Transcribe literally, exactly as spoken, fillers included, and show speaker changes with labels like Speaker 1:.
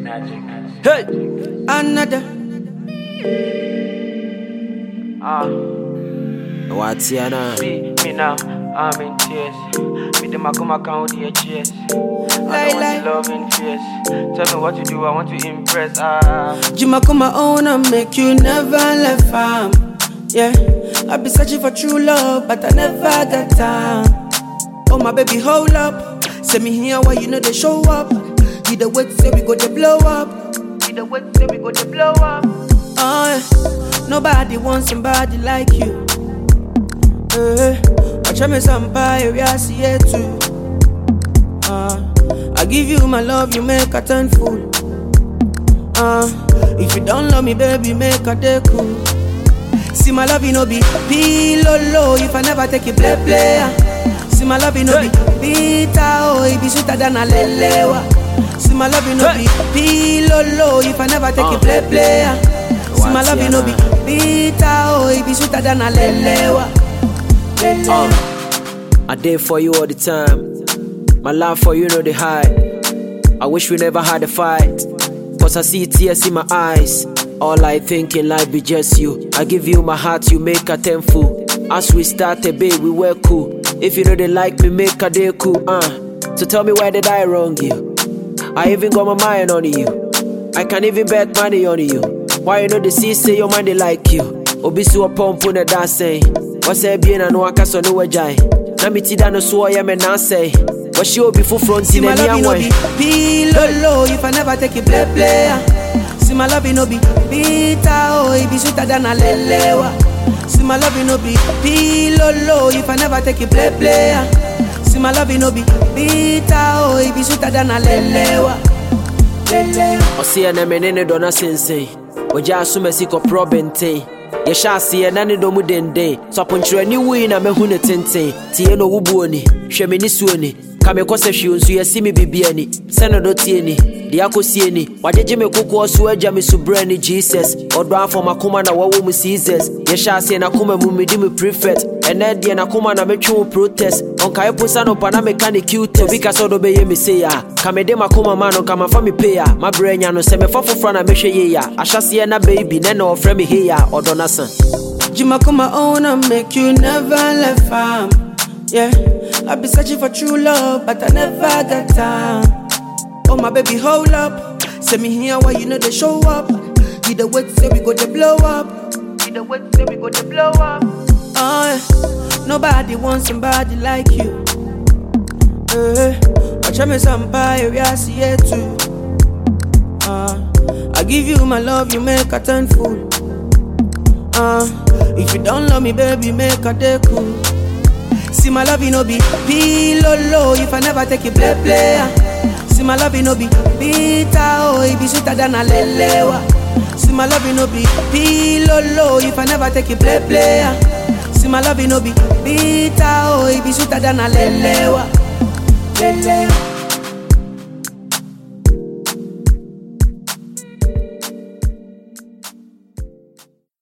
Speaker 1: Hey,
Speaker 2: another.
Speaker 1: ah,
Speaker 3: What's here now?
Speaker 1: me, me now, I'm in tears. Me them I come account with your cheers. I
Speaker 2: Lie,
Speaker 1: don't
Speaker 2: lie.
Speaker 1: want your love in fears. Tell me what to do, I want to impress. Ah,
Speaker 2: Jima come my own and make you never left farm. Yeah, I be searching for true love, but I never got time. Oh my baby, hold up. Send me here while you know they show up. You the wait, say we go to blow up.
Speaker 1: you the wait, say we go to blow up.
Speaker 2: Oh, yeah. Nobody wants somebody like you. Uh, watch me somebody we are see it too. Uh, I give you my love, you make a turn fool. Uh, if you don't love me, baby, make a day cool. See my love, you know be pillow low. If I never take it play play. See my love, you know be bitter oh, it be sweeter than a lelewa. See my love, you know be pillow low. If I never take it play play. See my love, you know be bitter oh, it be sweeter than a lelewa.
Speaker 3: Uh, I did for you all the time. My love for you know the high. I wish we never had a fight. Cause I see tears in my eyes. All I think in life be just you. I give you my heart, you make a tenfold. As we started, babe, we were cool. If you know they like me, make a day cool. Uh, so tell me why did I wrong you? I even got my mind on you. I can even bet money on you. Why you know the sea say your mind they like you? Obisu a pump on the dance say. What's a bien and no one can so no jai. Namiti dano so I am and now say. What she will be full front
Speaker 2: See
Speaker 3: in
Speaker 2: my love,
Speaker 3: any
Speaker 2: you know
Speaker 3: way.
Speaker 2: be pillow low. If I never take it play play. See my love, you know be bitter oh, it be sweeter than a lelewa. See my love, you know be pillow low. If I never take it play play. See my love, you know be bitter oh, it be sweeter than a lelewa. Lelewa.
Speaker 3: O see na menene dona sensei. Oja asuma siko probente. Ye sha see na ne domu dende. So ponchire ni wi na mehu ne tenten. Tie no wubu oni. Hwe me ni suoni. Ka me kose hwe nsu ye si me bibia ni. Se no do tie ni. Di akosie ni. Wajeje me kokko so agya me subra ni Jesus. Odo afọ makoma na wawo mu Jesus. Ye sha see na koma mu medi me prefect. Ene de na koma na metwe protest. Onka e posa no pa na me ka ne cute. Obi ka so do be ye me say ya. Ka me de makoma ma no ka ma fa me pay ya. Ma branya no se me fa fofra na me hwe ye ya. Ahyase na baby ne na ofre me he ya. Odo na san.
Speaker 2: Jima come my own and make you never left farm. Yeah, I be searching for true love, but I never got time. Oh my baby, hold up. Send me here while you know they show up. You the wait, say we go to blow up.
Speaker 1: You the wait, say we go to blow up.
Speaker 2: Oh, yeah. Nobody wants somebody like you. Uh, watch me somebody we are see it too. Uh, I give you my love, you make a turn fool. Uh, if you don't love me, baby, make a day cool. See my love, you know be pillow low. If I never take it play play. See my love, you know be bitter oh, it be sweeter than a lelewa. See my love, you know be pillow low. If I never take it play play. See my love, you know be bitter oh, it be sweeter than a lelewa. Lelewa.